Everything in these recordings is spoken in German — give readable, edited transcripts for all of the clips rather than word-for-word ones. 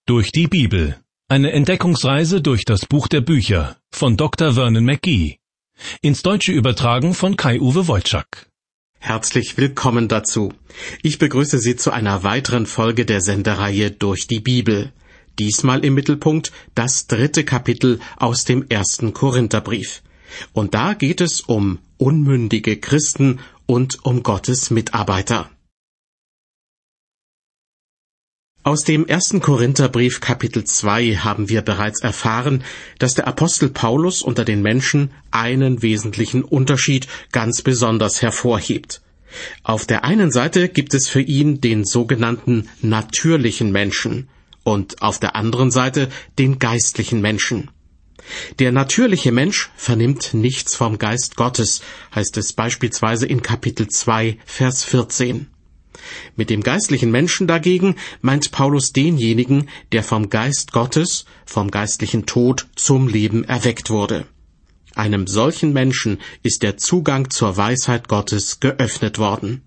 Durch die Bibel. Eine Entdeckungsreise durch das Buch der Bücher von Dr. Vernon McGee. Ins Deutsche übertragen von Kai-Uwe Wojczak. Herzlich willkommen dazu. Ich begrüße Sie zu einer weiteren Folge der Sendereihe Durch die Bibel. Diesmal im Mittelpunkt das 3. Kapitel aus dem 1. Korintherbrief. Und da geht es um unmündige Christen und um Gottes Mitarbeiter. Aus dem 1. Korintherbrief Kapitel 2 haben wir bereits erfahren, dass der Apostel Paulus unter den Menschen einen wesentlichen Unterschied ganz besonders hervorhebt. Auf der einen Seite gibt es für ihn den sogenannten natürlichen Menschen und auf der anderen Seite den geistlichen Menschen. Der natürliche Mensch vernimmt nichts vom Geist Gottes, heißt es beispielsweise in Kapitel 2, Vers 14. Mit dem geistlichen Menschen dagegen meint Paulus denjenigen, der vom Geist Gottes, vom geistlichen Tod zum Leben erweckt wurde. Einem solchen Menschen ist der Zugang zur Weisheit Gottes geöffnet worden.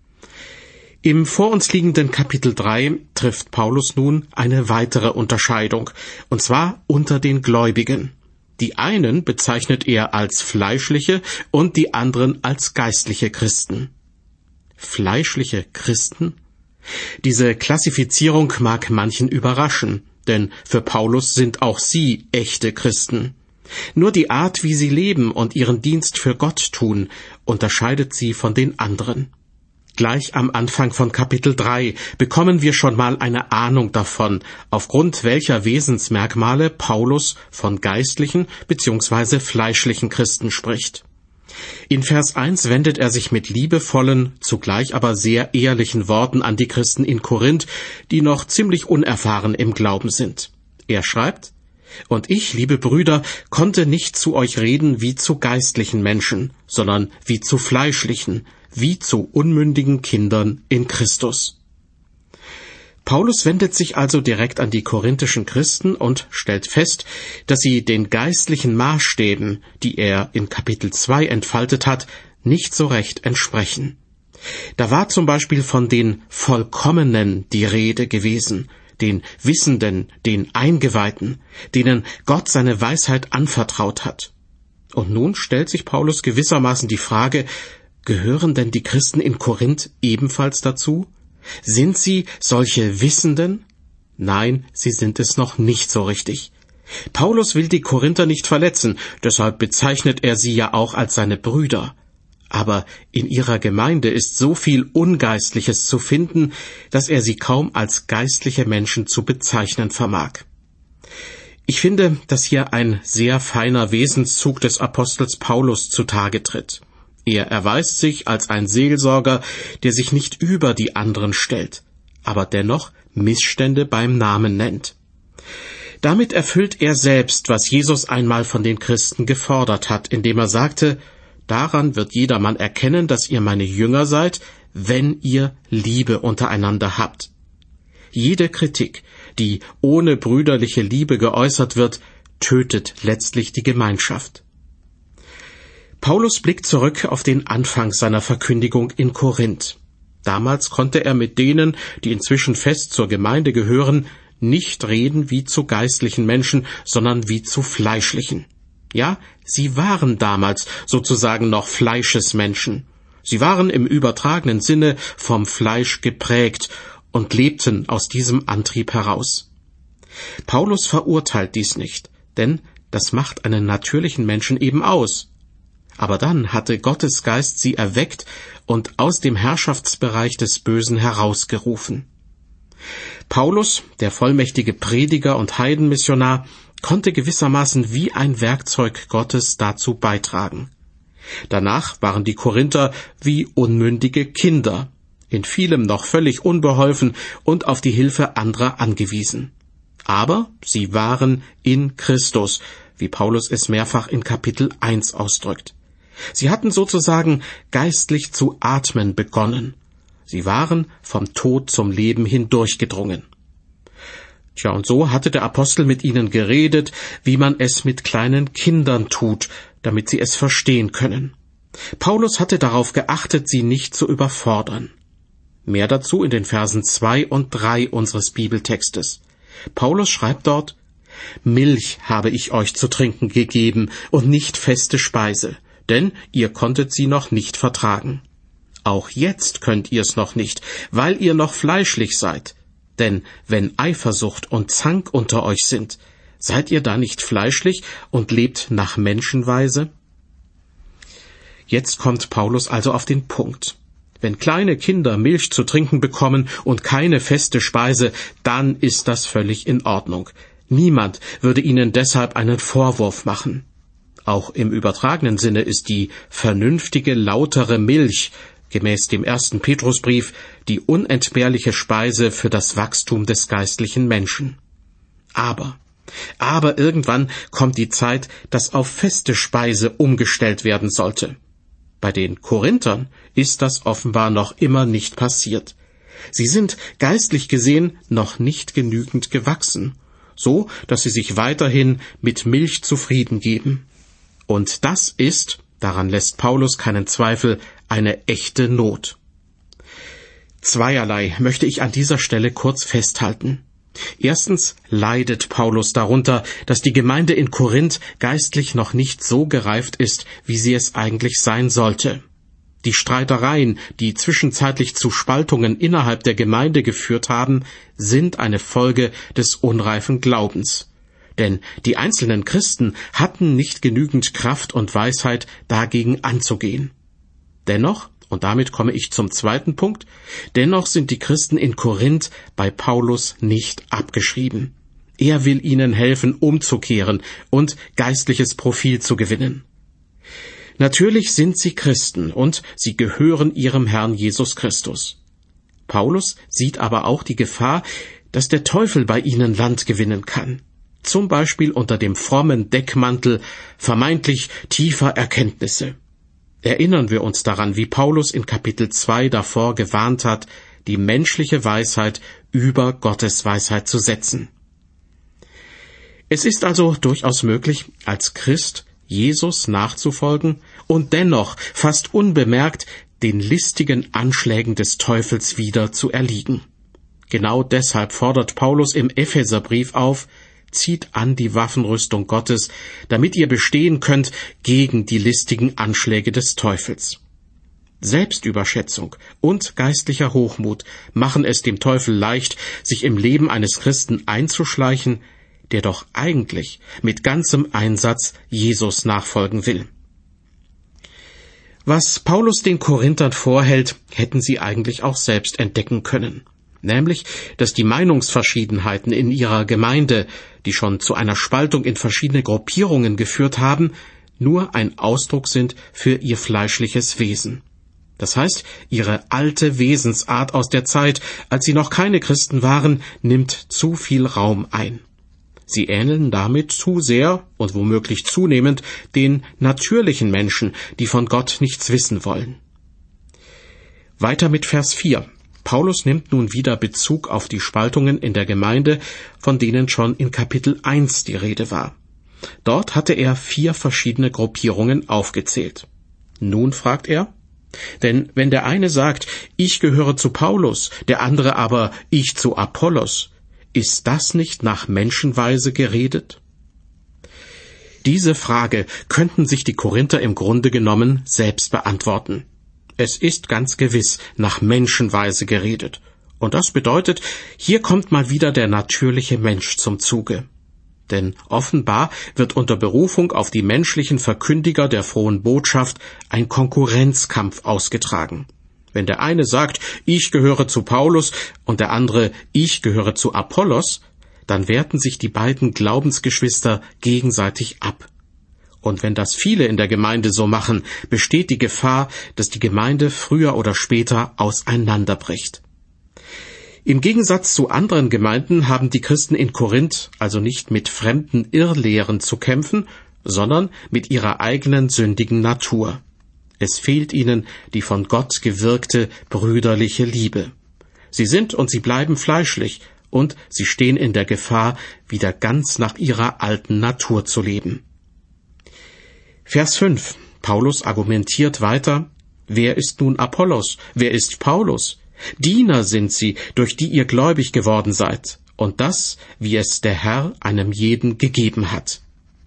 Im vor uns liegenden Kapitel 3 trifft Paulus nun eine weitere Unterscheidung, und zwar unter den Gläubigen. Die einen bezeichnet er als fleischliche und die anderen als geistliche Christen. Fleischliche Christen? Diese Klassifizierung mag manchen überraschen, denn für Paulus sind auch sie echte Christen. Nur die Art, wie sie leben und ihren Dienst für Gott tun, unterscheidet sie von den anderen. Gleich am Anfang von Kapitel 3 bekommen wir schon mal eine Ahnung davon, aufgrund welcher Wesensmerkmale Paulus von geistlichen bzw. fleischlichen Christen spricht. In Vers 1 wendet er sich mit liebevollen, zugleich aber sehr ehrlichen Worten an die Christen in Korinth, die noch ziemlich unerfahren im Glauben sind. Er schreibt: »Und ich, liebe Brüder, konnte nicht zu euch reden wie zu geistlichen Menschen, sondern wie zu fleischlichen, wie zu unmündigen Kindern in Christus.« Paulus wendet sich also direkt an die korinthischen Christen und stellt fest, dass sie den geistlichen Maßstäben, die er in Kapitel 2 entfaltet hat, nicht so recht entsprechen. Da war zum Beispiel von den Vollkommenen die Rede gewesen, den Wissenden, den Eingeweihten, denen Gott seine Weisheit anvertraut hat. Und nun stellt sich Paulus gewissermaßen die Frage, gehören denn die Christen in Korinth ebenfalls dazu? Sind sie solche Wissenden? Nein, sie sind es noch nicht so richtig. Paulus will die Korinther nicht verletzen, deshalb bezeichnet er sie ja auch als seine Brüder. Aber in ihrer Gemeinde ist so viel Ungeistliches zu finden, dass er sie kaum als geistliche Menschen zu bezeichnen vermag. Ich finde, dass hier ein sehr feiner Wesenszug des Apostels Paulus zutage tritt. Er erweist sich als ein Seelsorger, der sich nicht über die anderen stellt, aber dennoch Missstände beim Namen nennt. Damit erfüllt er selbst, was Jesus einmal von den Christen gefordert hat, indem er sagte: »Daran wird jedermann erkennen, dass ihr meine Jünger seid, wenn ihr Liebe untereinander habt.« Jede Kritik, die ohne brüderliche Liebe geäußert wird, tötet letztlich die Gemeinschaft. Paulus blickt zurück auf den Anfang seiner Verkündigung in Korinth. Damals konnte er mit denen, die inzwischen fest zur Gemeinde gehören, nicht reden wie zu geistlichen Menschen, sondern wie zu fleischlichen. Ja, sie waren damals sozusagen noch Fleischesmenschen. Sie waren im übertragenen Sinne vom Fleisch geprägt und lebten aus diesem Antrieb heraus. Paulus verurteilt dies nicht, denn das macht einen natürlichen Menschen eben aus. Aber dann hatte Gottes Geist sie erweckt und aus dem Herrschaftsbereich des Bösen herausgerufen. Paulus, der vollmächtige Prediger und Heidenmissionar, konnte gewissermaßen wie ein Werkzeug Gottes dazu beitragen. Danach waren die Korinther wie unmündige Kinder, in vielem noch völlig unbeholfen und auf die Hilfe anderer angewiesen. Aber sie waren in Christus, wie Paulus es mehrfach in Kapitel 1 ausdrückt. Sie hatten sozusagen geistlich zu atmen begonnen. Sie waren vom Tod zum Leben hindurchgedrungen. Tja, und so hatte der Apostel mit ihnen geredet, wie man es mit kleinen Kindern tut, damit sie es verstehen können. Paulus hatte darauf geachtet, sie nicht zu überfordern. Mehr dazu in den Versen 2 und 3 unseres Bibeltextes. Paulus schreibt dort: Milch habe ich euch zu trinken gegeben und nicht feste Speise, denn ihr konntet sie noch nicht vertragen. Auch jetzt könnt ihr's noch nicht, weil ihr noch fleischlich seid. Denn wenn Eifersucht und Zank unter euch sind, seid ihr da nicht fleischlich und lebt nach Menschenweise? Jetzt kommt Paulus also auf den Punkt. Wenn kleine Kinder Milch zu trinken bekommen und keine feste Speise, dann ist das völlig in Ordnung. Niemand würde ihnen deshalb einen Vorwurf machen. Auch im übertragenen Sinne ist die vernünftige, lautere Milch, gemäß dem 1. Petrusbrief, die unentbehrliche Speise für das Wachstum des geistlichen Menschen. Aber irgendwann kommt die Zeit, dass auf feste Speise umgestellt werden sollte. Bei den Korinthern ist das offenbar noch immer nicht passiert. Sie sind geistlich gesehen noch nicht genügend gewachsen, so dass sie sich weiterhin mit Milch zufrieden geben. Und das ist, daran lässt Paulus keinen Zweifel, eine echte Not. Zweierlei möchte ich an dieser Stelle kurz festhalten. Erstens leidet Paulus darunter, dass die Gemeinde in Korinth geistlich noch nicht so gereift ist, wie sie es eigentlich sein sollte. Die Streitereien, die zwischenzeitlich zu Spaltungen innerhalb der Gemeinde geführt haben, sind eine Folge des unreifen Glaubens. Denn die einzelnen Christen hatten nicht genügend Kraft und Weisheit, dagegen anzugehen. Dennoch, und damit komme ich zum zweiten Punkt, dennoch sind die Christen in Korinth bei Paulus nicht abgeschrieben. Er will ihnen helfen, umzukehren und geistliches Profil zu gewinnen. Natürlich sind sie Christen und sie gehören ihrem Herrn Jesus Christus. Paulus sieht aber auch die Gefahr, dass der Teufel bei ihnen Land gewinnen kann. Zum Beispiel unter dem frommen Deckmantel vermeintlich tiefer Erkenntnisse. Erinnern wir uns daran, wie Paulus in Kapitel 2 davor gewarnt hat, die menschliche Weisheit über Gottes Weisheit zu setzen. Es ist also durchaus möglich, als Christ Jesus nachzufolgen und dennoch fast unbemerkt den listigen Anschlägen des Teufels wieder zu erliegen. Genau deshalb fordert Paulus im Epheserbrief auf: Zieht an die Waffenrüstung Gottes, damit ihr bestehen könnt gegen die listigen Anschläge des Teufels. Selbstüberschätzung und geistlicher Hochmut machen es dem Teufel leicht, sich im Leben eines Christen einzuschleichen, der doch eigentlich mit ganzem Einsatz Jesus nachfolgen will. Was Paulus den Korinthern vorhält, hätten sie eigentlich auch selbst entdecken können. Nämlich, dass die Meinungsverschiedenheiten in ihrer Gemeinde, die schon zu einer Spaltung in verschiedene Gruppierungen geführt haben, nur ein Ausdruck sind für ihr fleischliches Wesen. Das heißt, ihre alte Wesensart aus der Zeit, als sie noch keine Christen waren, nimmt zu viel Raum ein. Sie ähneln damit zu sehr und womöglich zunehmend den natürlichen Menschen, die von Gott nichts wissen wollen. Weiter mit Vers 4. Paulus nimmt nun wieder Bezug auf die Spaltungen in der Gemeinde, von denen schon in Kapitel 1 die Rede war. Dort hatte er 4 verschiedene Gruppierungen aufgezählt. Nun fragt er: Denn wenn der eine sagt, ich gehöre zu Paulus, der andere aber, ich zu Apollos, ist das nicht nach Menschenweise geredet? Diese Frage könnten sich die Korinther im Grunde genommen selbst beantworten. Es ist ganz gewiss nach Menschenweise geredet. Und das bedeutet, hier kommt mal wieder der natürliche Mensch zum Zuge. Denn offenbar wird unter Berufung auf die menschlichen Verkündiger der frohen Botschaft ein Konkurrenzkampf ausgetragen. Wenn der eine sagt, ich gehöre zu Paulus, und der andere, ich gehöre zu Apollos, dann werten sich die beiden Glaubensgeschwister gegenseitig ab. Und wenn das viele in der Gemeinde so machen, besteht die Gefahr, dass die Gemeinde früher oder später auseinanderbricht. Im Gegensatz zu anderen Gemeinden haben die Christen in Korinth also nicht mit fremden Irrlehren zu kämpfen, sondern mit ihrer eigenen sündigen Natur. Es fehlt ihnen die von Gott gewirkte brüderliche Liebe. Sie sind und sie bleiben fleischlich, und sie stehen in der Gefahr, wieder ganz nach ihrer alten Natur zu leben. Vers 5. Paulus argumentiert weiter: Wer ist nun Apollos? Wer ist Paulus? Diener sind sie, durch die ihr gläubig geworden seid. und das, wie es der Herr einem jeden gegeben hat.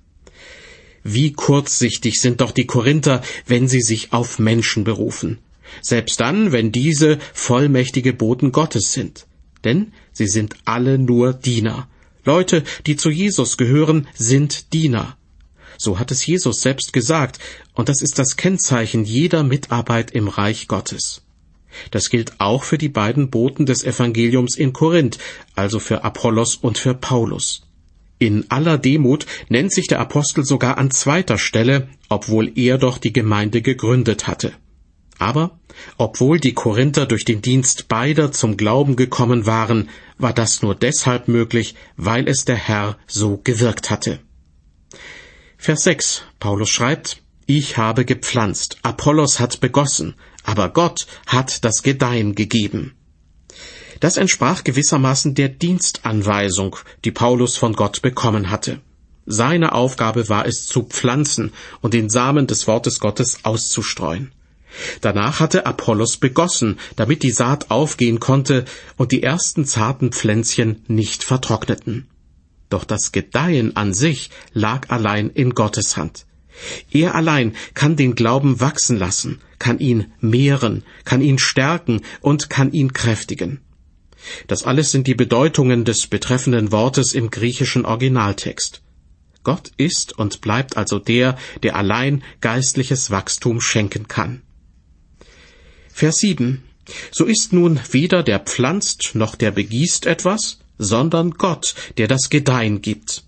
Wie kurzsichtig sind doch die Korinther, wenn sie sich auf Menschen berufen. Selbst dann, wenn diese vollmächtige Boten Gottes sind. Denn sie sind alle nur Diener. Leute, die zu Jesus gehören, sind Diener. So hat es Jesus selbst gesagt, und das ist das Kennzeichen jeder Mitarbeit im Reich Gottes. Das gilt auch für die beiden Boten des Evangeliums in Korinth, also für Apollos und für Paulus. In aller Demut nennt sich der Apostel sogar an zweiter Stelle, obwohl er doch die Gemeinde gegründet hatte. Aber, obwohl die Korinther durch den Dienst beider zum Glauben gekommen waren, war das nur deshalb möglich, weil es der Herr so gewirkt hatte. Vers 6, Paulus schreibt, »Ich habe gepflanzt, Apollos hat begossen, aber Gott hat das Gedeihen gegeben.« Das entsprach gewissermaßen der Dienstanweisung, die Paulus von Gott bekommen hatte. Seine Aufgabe war es, zu pflanzen und den Samen des Wortes Gottes auszustreuen. Danach hatte Apollos begossen, damit die Saat aufgehen konnte und die ersten zarten Pflänzchen nicht vertrockneten. Doch das Gedeihen an sich lag allein in Gottes Hand. Er allein kann den Glauben wachsen lassen, kann ihn mehren, kann ihn stärken und kann ihn kräftigen. Das alles sind die Bedeutungen des betreffenden Wortes im griechischen Originaltext. Gott ist und bleibt also der allein geistliches Wachstum schenken kann. Vers 7. So ist nun weder der pflanzt noch der begießt etwas, sondern Gott, der das Gedeihen gibt.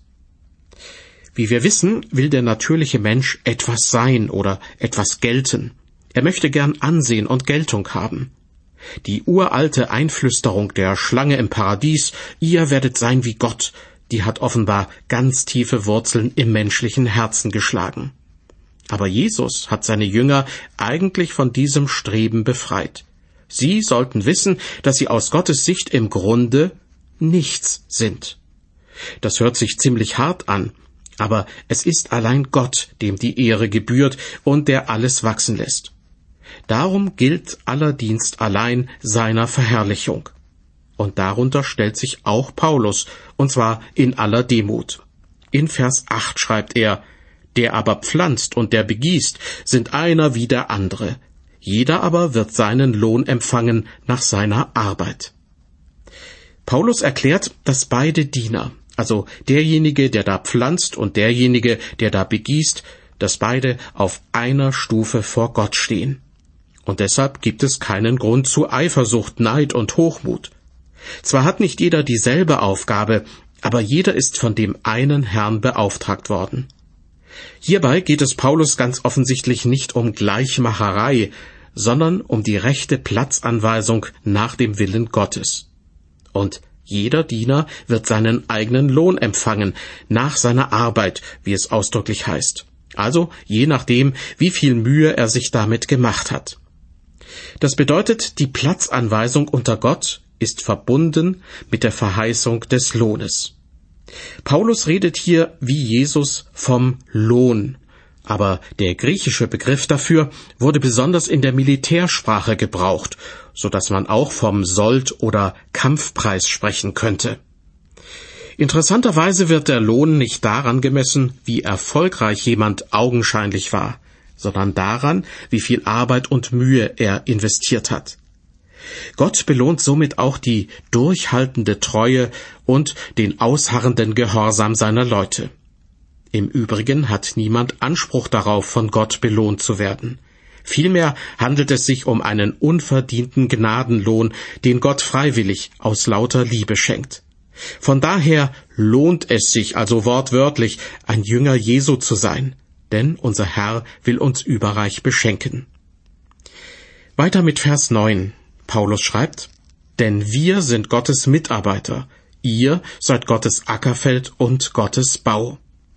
Wie wir wissen, will der natürliche Mensch etwas sein oder etwas gelten. Er möchte gern Ansehen und Geltung haben. Die uralte Einflüsterung der Schlange im Paradies, ihr werdet sein wie Gott, die hat offenbar ganz tiefe Wurzeln im menschlichen Herzen geschlagen. Aber Jesus hat seine Jünger eigentlich von diesem Streben befreit. Sie sollten wissen, dass sie aus Gottes Sicht im Grunde nichts sind. Das hört sich ziemlich hart an, aber es ist allein Gott, dem die Ehre gebührt und der alles wachsen lässt. Darum gilt aller Dienst allein seiner Verherrlichung. Und darunter stellt sich auch Paulus, und zwar in aller Demut. In Vers 8 schreibt er, »Der aber pflanzt und der begießt, sind einer wie der andere. Jeder aber wird seinen Lohn empfangen nach seiner Arbeit.« Paulus erklärt, dass beide Diener, also derjenige, der da pflanzt und derjenige, der da begießt, dass beide auf einer Stufe vor Gott stehen. Und deshalb gibt es keinen Grund zu Eifersucht, Neid und Hochmut. Zwar hat nicht jeder dieselbe Aufgabe, aber jeder ist von dem einen Herrn beauftragt worden. Hierbei geht es Paulus ganz offensichtlich nicht um Gleichmacherei, sondern um die rechte Platzanweisung nach dem Willen Gottes. Und jeder Diener wird seinen eigenen Lohn empfangen, nach seiner Arbeit, wie es ausdrücklich heißt. Also je nachdem, wie viel Mühe er sich damit gemacht hat. Das bedeutet, die Platzanweisung unter Gott ist verbunden mit der Verheißung des Lohnes. Paulus redet hier wie Jesus vom Lohn, aber der griechische Begriff dafür wurde besonders in der Militärsprache gebraucht, so dass man auch vom Sold- oder Kampfpreis sprechen könnte. Interessanterweise wird der Lohn nicht daran gemessen, wie erfolgreich jemand augenscheinlich war, sondern daran, wie viel Arbeit und Mühe er investiert hat. Gott belohnt somit auch die durchhaltende Treue und den ausharrenden Gehorsam seiner Leute. Im Übrigen hat niemand Anspruch darauf, von Gott belohnt zu werden. Vielmehr handelt es sich um einen unverdienten Gnadenlohn, den Gott freiwillig aus lauter Liebe schenkt. Von daher lohnt es sich also wortwörtlich, ein Jünger Jesu zu sein, denn unser Herr will uns überreich beschenken. Weiter mit Vers 9. Paulus schreibt, »Denn wir sind Gottes Mitarbeiter, ihr seid Gottes Ackerfeld und Gottes Bau.«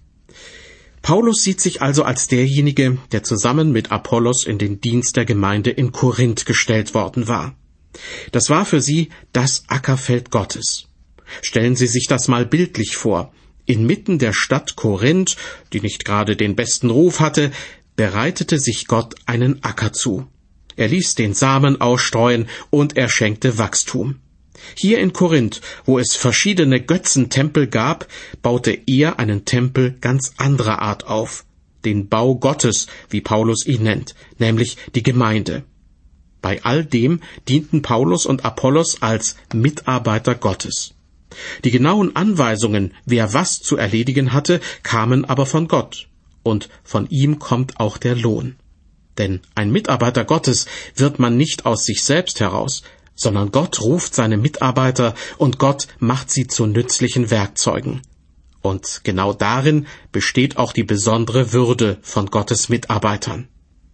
Paulus sieht sich also als derjenige, der zusammen mit Apollos in den Dienst der Gemeinde in Korinth gestellt worden war. Das war für sie das Ackerfeld Gottes. Stellen Sie sich das mal bildlich vor. Inmitten der Stadt Korinth, die nicht gerade den besten Ruf hatte, bereitete sich Gott einen Acker zu. Er ließ den Samen ausstreuen und er schenkte Wachstum. Hier in Korinth, wo es verschiedene Götzentempel gab, baute er einen Tempel ganz anderer Art auf, den Bau Gottes, wie Paulus ihn nennt, nämlich die Gemeinde. Bei all dem dienten Paulus und Apollos als Mitarbeiter Gottes. Die genauen Anweisungen, wer was zu erledigen hatte, kamen aber von Gott, und von ihm kommt auch der Lohn. Denn ein Mitarbeiter Gottes wird man nicht aus sich selbst heraus, sondern Gott ruft seine Mitarbeiter und Gott macht sie zu nützlichen Werkzeugen. Und genau darin besteht auch die besondere Würde von Gottes Mitarbeitern.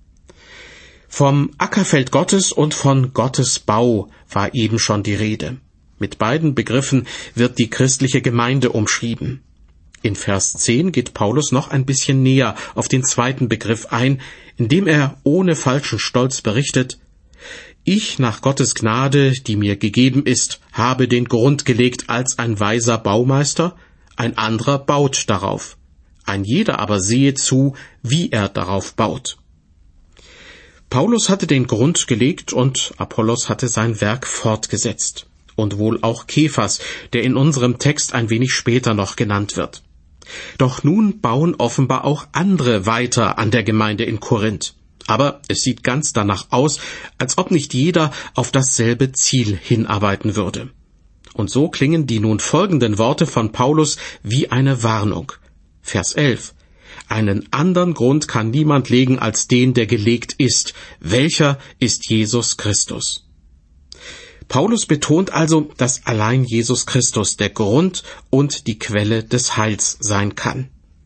Vom Ackerfeld Gottes und von Gottes Bau war eben schon die Rede. Mit beiden Begriffen wird die christliche Gemeinde umschrieben. In Vers 10 geht Paulus noch ein bisschen näher auf den zweiten Begriff ein, indem er ohne falschen Stolz berichtet: Ich nach Gottes Gnade, die mir gegeben ist, habe den Grund gelegt als ein weiser Baumeister, ein anderer baut darauf. Ein jeder aber sehe zu, wie er darauf baut. Paulus hatte den Grund gelegt und Apollos hatte sein Werk fortgesetzt. Und wohl auch Kephas, der in unserem Text ein wenig später noch genannt wird. Doch nun bauen offenbar auch andere weiter an der Gemeinde in Korinth. Aber es sieht ganz danach aus, als ob nicht jeder auf dasselbe Ziel hinarbeiten würde. Und so klingen die nun folgenden Worte von Paulus wie eine Warnung. Vers 11. Einen anderen Grund kann niemand legen als den, der gelegt ist. Welcher ist Jesus Christus? Paulus betont also, dass allein Jesus Christus der Grund und die Quelle des Heils sein kann.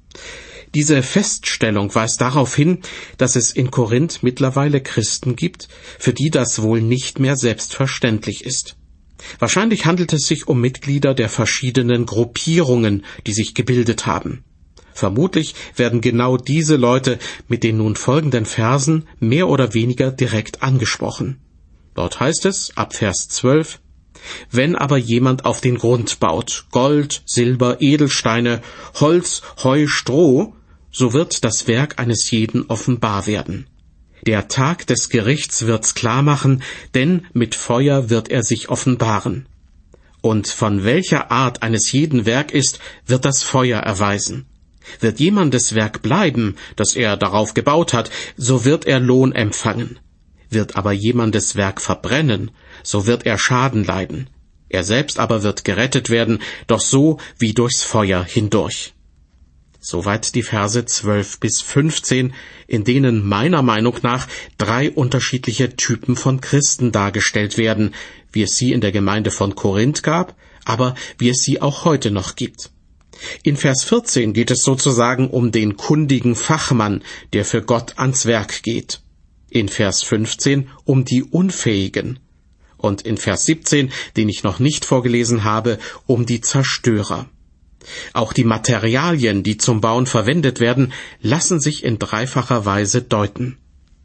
Diese Feststellung weist darauf hin, dass es in Korinth mittlerweile Christen gibt, für die das wohl nicht mehr selbstverständlich ist. Wahrscheinlich handelt es sich um Mitglieder der verschiedenen Gruppierungen, die sich gebildet haben. Vermutlich werden genau diese Leute mit den nun folgenden Versen mehr oder weniger direkt angesprochen. Dort heißt es, ab Vers 12, Wenn aber jemand auf den Grund baut, Gold, Silber, Edelsteine, Holz, Heu, Stroh, so wird das Werk eines jeden offenbar werden. Der Tag des Gerichts wird's klar machen, denn mit Feuer wird er sich offenbaren. Und von welcher Art eines jeden Werk ist, wird das Feuer erweisen. Wird jemandes Werk bleiben, das er darauf gebaut hat, so wird er Lohn empfangen. Wird aber jemandes Werk verbrennen, so wird er Schaden leiden. Er selbst aber wird gerettet werden, doch so wie durchs Feuer hindurch. Soweit die Verse 12 bis 15, in denen meiner Meinung nach 3 unterschiedliche Typen von Christen dargestellt werden, wie es sie in der Gemeinde von Korinth gab, aber wie es sie auch heute noch gibt. In Vers 14 geht es sozusagen um den kundigen Fachmann, der für Gott ans Werk geht. In Vers 15 um die Unfähigen und in Vers 17, den ich noch nicht vorgelesen habe, um die Zerstörer. Auch die Materialien, die zum Bauen verwendet werden, lassen sich in dreifacher Weise deuten.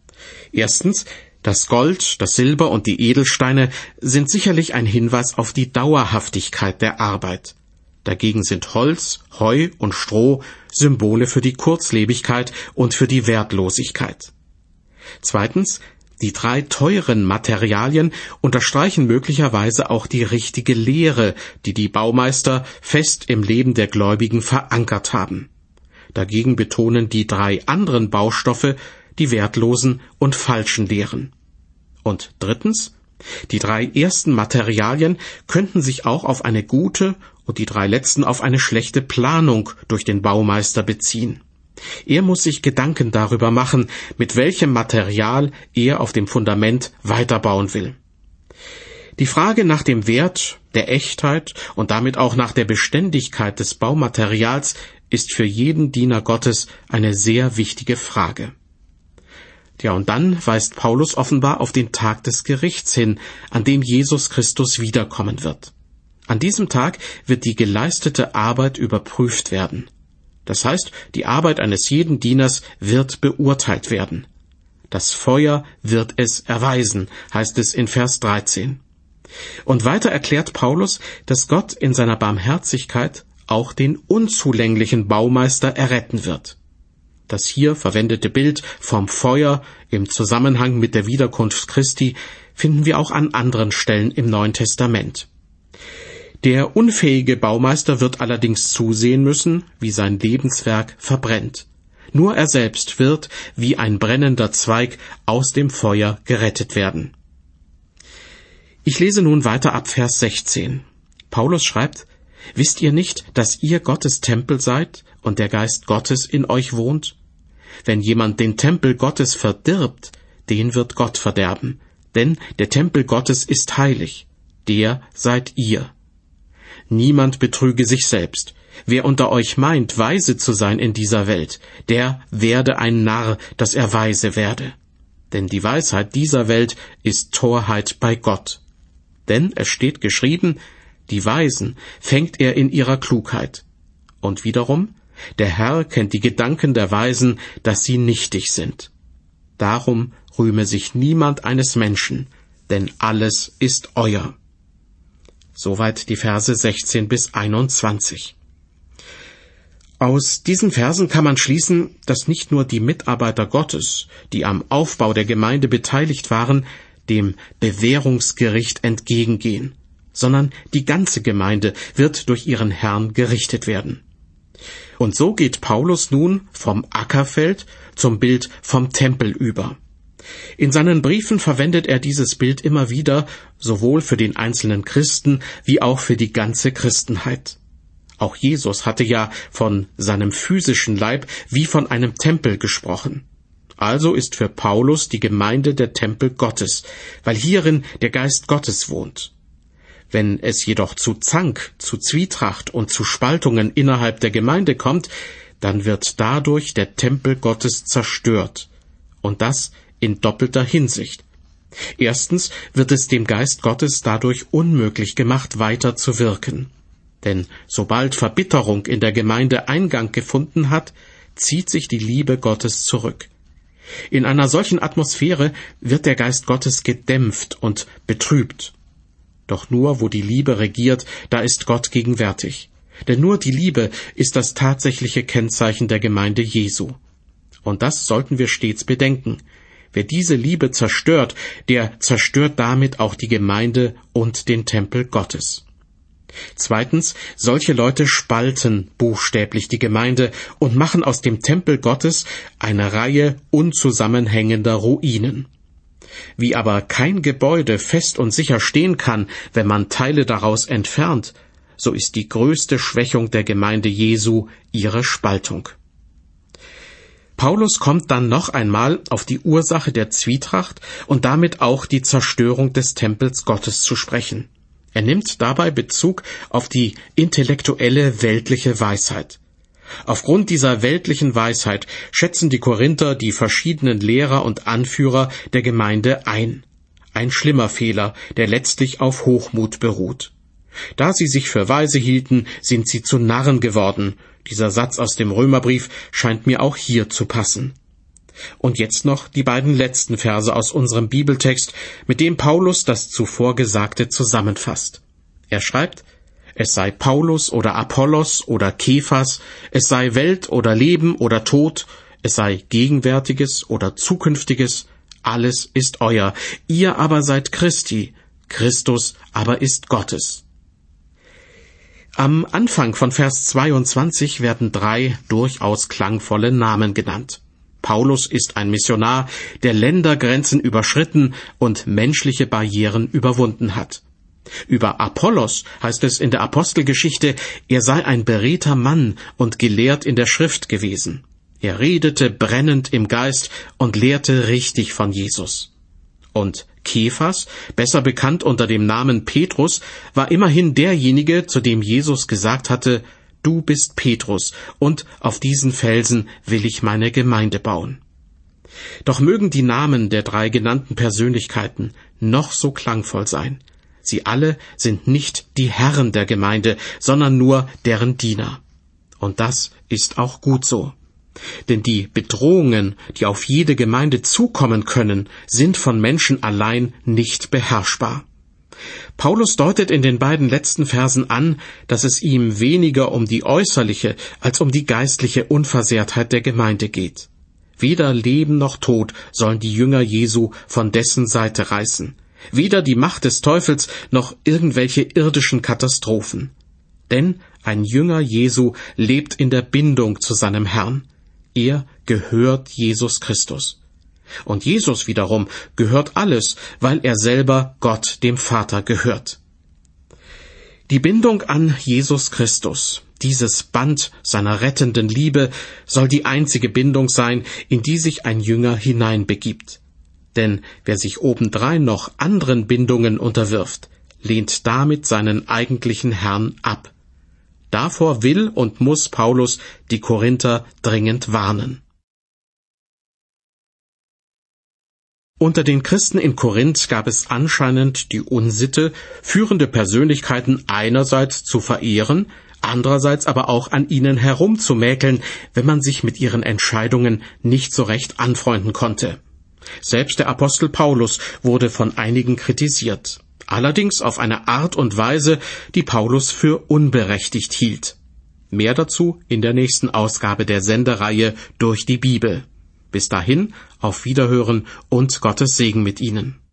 Erstens, das Gold, das Silber und die Edelsteine sind sicherlich ein Hinweis auf die Dauerhaftigkeit der Arbeit. Dagegen sind Holz, Heu und Stroh Symbole für die Kurzlebigkeit und für die Wertlosigkeit. Zweitens, die 3 teuren Materialien unterstreichen möglicherweise auch die richtige Lehre, die die Baumeister fest im Leben der Gläubigen verankert haben. Dagegen betonen die 3 anderen Baustoffe die wertlosen und falschen Lehren. Und drittens, die 3 ersten Materialien könnten sich auch auf eine gute und die 3 letzten auf eine schlechte Planung durch den Baumeister beziehen. Er muss sich Gedanken darüber machen, mit welchem Material er auf dem Fundament weiterbauen will. Die Frage nach dem Wert, der Echtheit und damit auch nach der Beständigkeit des Baumaterials ist für jeden Diener Gottes eine sehr wichtige Frage. Ja, und dann weist Paulus offenbar auf den Tag des Gerichts hin, an dem Jesus Christus wiederkommen wird. An diesem Tag wird die geleistete Arbeit überprüft werden. Das heißt, die Arbeit eines jeden Dieners wird beurteilt werden. Das Feuer wird es erweisen, heißt es in Vers 13. Und weiter erklärt Paulus, dass Gott in seiner Barmherzigkeit auch den unzulänglichen Baumeister erretten wird. Das hier verwendete Bild vom Feuer im Zusammenhang mit der Wiederkunft Christi finden wir auch an anderen Stellen im Neuen Testament. Der unfähige Baumeister wird allerdings zusehen müssen, wie sein Lebenswerk verbrennt. Nur er selbst wird, wie ein brennender Zweig, aus dem Feuer gerettet werden. Ich lese nun weiter ab Vers 16. Paulus schreibt: Wisst ihr nicht, dass ihr Gottes Tempel seid und der Geist Gottes in euch wohnt? Wenn jemand den Tempel Gottes verdirbt, den wird Gott verderben. Denn der Tempel Gottes ist heilig. Der seid ihr. Niemand betrüge sich selbst. Wer unter euch meint, weise zu sein in dieser Welt, der werde ein Narr, dass er weise werde. Denn die Weisheit dieser Welt ist Torheit bei Gott. Denn es steht geschrieben, die Weisen fängt er in ihrer Klugheit. Und wiederum, der Herr kennt die Gedanken der Weisen, dass sie nichtig sind. Darum rühme sich niemand eines Menschen, denn alles ist euer. Soweit die Verse 16 bis 21. Aus diesen Versen kann man schließen, dass nicht nur die Mitarbeiter Gottes, die am Aufbau der Gemeinde beteiligt waren, dem Bewährungsgericht entgegengehen, sondern die ganze Gemeinde wird durch ihren Herrn gerichtet werden. Und so geht Paulus nun vom Ackerfeld zum Bild vom Tempel über. In seinen Briefen verwendet er dieses Bild immer wieder, sowohl für den einzelnen Christen wie auch für die ganze Christenheit. Auch Jesus hatte ja von seinem physischen Leib wie von einem Tempel gesprochen. Also ist für Paulus die Gemeinde der Tempel Gottes, weil hierin der Geist Gottes wohnt. Wenn es jedoch zu Zank, zu Zwietracht und zu Spaltungen innerhalb der Gemeinde kommt, dann wird dadurch der Tempel Gottes zerstört. Und das in doppelter Hinsicht. Erstens wird es dem Geist Gottes dadurch unmöglich gemacht, weiter zu wirken. Denn sobald Verbitterung in der Gemeinde Eingang gefunden hat, zieht sich die Liebe Gottes zurück. In einer solchen Atmosphäre wird der Geist Gottes gedämpft und betrübt. Doch nur, wo die Liebe regiert, da ist Gott gegenwärtig. Denn nur die Liebe ist das tatsächliche Kennzeichen der Gemeinde Jesu. Und das sollten wir stets bedenken. Wer diese Liebe zerstört, der zerstört damit auch die Gemeinde und den Tempel Gottes. Zweitens, solche Leute spalten buchstäblich die Gemeinde und machen aus dem Tempel Gottes eine Reihe unzusammenhängender Ruinen. Wie aber kein Gebäude fest und sicher stehen kann, wenn man Teile daraus entfernt, so ist die größte Schwächung der Gemeinde Jesu ihre Spaltung. Paulus kommt dann noch einmal auf die Ursache der Zwietracht und damit auch die Zerstörung des Tempels Gottes zu sprechen. Er nimmt dabei Bezug auf die intellektuelle weltliche Weisheit. Aufgrund dieser weltlichen Weisheit schätzen die Korinther die verschiedenen Lehrer und Anführer der Gemeinde ein. Ein schlimmer Fehler, der letztlich auf Hochmut beruht. Da sie sich für weise hielten, sind sie zu Narren geworden. Dieser Satz aus dem Römerbrief scheint mir auch hier zu passen. Und jetzt noch die beiden letzten Verse aus unserem Bibeltext, mit dem Paulus das zuvor Gesagte zusammenfasst. Er schreibt: Es sei Paulus oder Apollos oder Kephas, es sei Welt oder Leben oder Tod, es sei Gegenwärtiges oder Zukünftiges, alles ist euer. Ihr aber seid Christi, Christus aber ist Gottes. Am Anfang von Vers 22 werden 3 durchaus klangvolle Namen genannt. Paulus ist ein Missionar, der Ländergrenzen überschritten und menschliche Barrieren überwunden hat. Über Apollos heißt es in der Apostelgeschichte, er sei ein beredter Mann und gelehrt in der Schrift gewesen. Er redete brennend im Geist und lehrte richtig von Jesus. Und Kephas, besser bekannt unter dem Namen Petrus, war immerhin derjenige, zu dem Jesus gesagt hatte: Du bist Petrus, und auf diesen Felsen will ich meine Gemeinde bauen. Doch mögen die Namen der 3 genannten Persönlichkeiten noch so klangvoll sein. Sie alle sind nicht die Herren der Gemeinde, sondern nur deren Diener. Und das ist auch gut so. Denn die Bedrohungen, die auf jede Gemeinde zukommen können, sind von Menschen allein nicht beherrschbar. Paulus deutet in den beiden letzten Versen an, dass es ihm weniger um die äußerliche als um die geistliche Unversehrtheit der Gemeinde geht. Weder Leben noch Tod sollen die Jünger Jesu von dessen Seite reißen. Weder die Macht des Teufels noch irgendwelche irdischen Katastrophen. Denn ein Jünger Jesu lebt in der Bindung zu seinem Herrn. Er gehört Jesus Christus. Und Jesus wiederum gehört alles, weil er selber Gott, dem Vater, gehört. Die Bindung an Jesus Christus, dieses Band seiner rettenden Liebe, soll die einzige Bindung sein, in die sich ein Jünger hineinbegibt. Denn wer sich obendrein noch anderen Bindungen unterwirft, lehnt damit seinen eigentlichen Herrn ab. Davor will und muss Paulus die Korinther dringend warnen. Unter den Christen in Korinth gab es anscheinend die Unsitte, führende Persönlichkeiten einerseits zu verehren, andererseits aber auch an ihnen herumzumäkeln, wenn man sich mit ihren Entscheidungen nicht so recht anfreunden konnte. Selbst der Apostel Paulus wurde von einigen kritisiert, allerdings auf eine Art und Weise, die Paulus für unberechtigt hielt. Mehr dazu in der nächsten Ausgabe der Sendereihe Durch die Bibel. Bis dahin, auf Wiederhören und Gottes Segen mit Ihnen.